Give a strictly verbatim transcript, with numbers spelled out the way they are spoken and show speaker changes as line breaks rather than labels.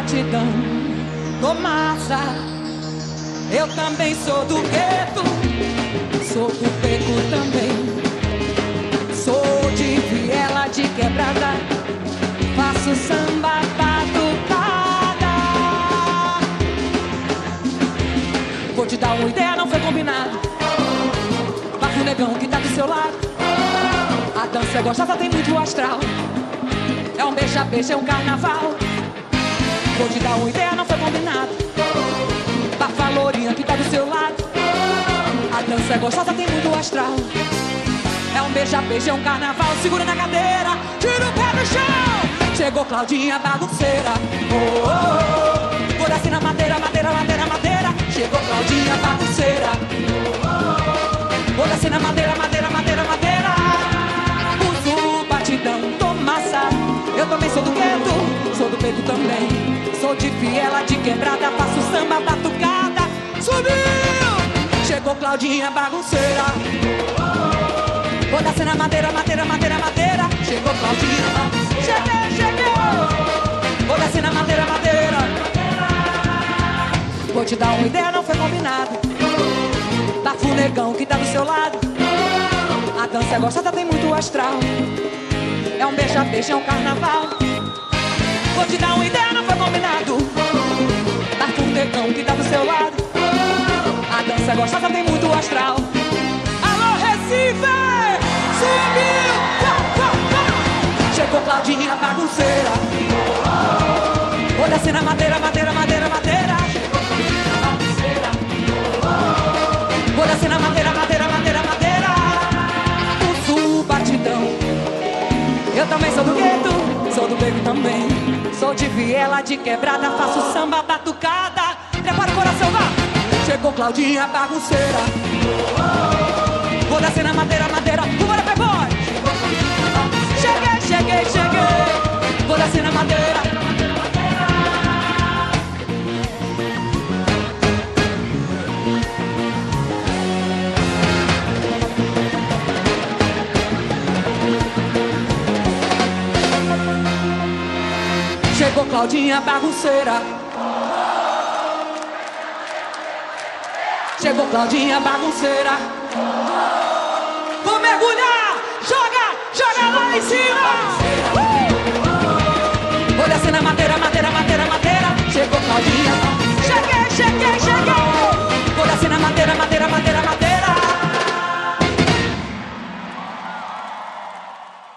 batidão, tô massa. Eu também sou do gueto, sou do beco também. Sou de viela, de quebrada, faço samba batucada. Vou te dar uma ideia, não foi combinado. Bafo negão que tá do seu lado. A dança é gostosa, tem muito astral. É um beija-beija, é um carnaval. Vou te dar uma ideia, não foi combinado. Bafa lourinha que tá do seu lado. A dança é gostosa, tem muito astral. É um beija-beija, é um carnaval. Segura na cadeira, tira o pé do chão. Chegou Claudinha bagunceira. Oh, oh, oh. Vou descer na madeira, madeira, madeira, madeira. Chegou Claudinha bagunceira. Oh, oh, oh. Vou descer na madeira, madeira, madeira, madeira. Uso batidão, tô massa. Eu também sou do gueto, sou do beco também. Sou de viela, de quebrada, faço samba batucada. Subiu! Chegou Claudinha bagunceira. Vou descer na madeira, madeira, madeira, madeira. Chegou Claudinha bagunceira. Cheguei, cheguei! Vou descer na madeira, madeira. Vou te dar uma ideia, não foi combinado. Bafo negão que tá do seu lado. A dança é gostosa, tem muito astral. É um beija-beija, é um carnaval. Vou te dar uma ideia, não foi combinado. Bafo negão que tá do seu lado. A dança é gostosa, tem muito astral. Alô, Recife! Subiu! Chegou Claudinha bagunceira. Vou descer na madeira, madeira, madeira, madeira. Vou descer na madeira, madeira, madeira, madeira. O sul batidão. Eu também sou do gueto, sou do beco também. Sou de viela, de quebrada, faço samba batucada. Prepara o coração, vá! Chegou Claudinha bagunceira. Vou descer na madeira, madeira. Bora, playboy! Cheguei, cheguei, cheguei. Vou descer na madeira. Chegou Claudinha bagunceira. Chegou Claudinha bagunceira. Vou mergulhar, joga, joga lá em cima. Uh! Vou descer na madeira, madeira, madeira, madeira. Chegou Claudinha. Cheguei, cheguei, cheguei.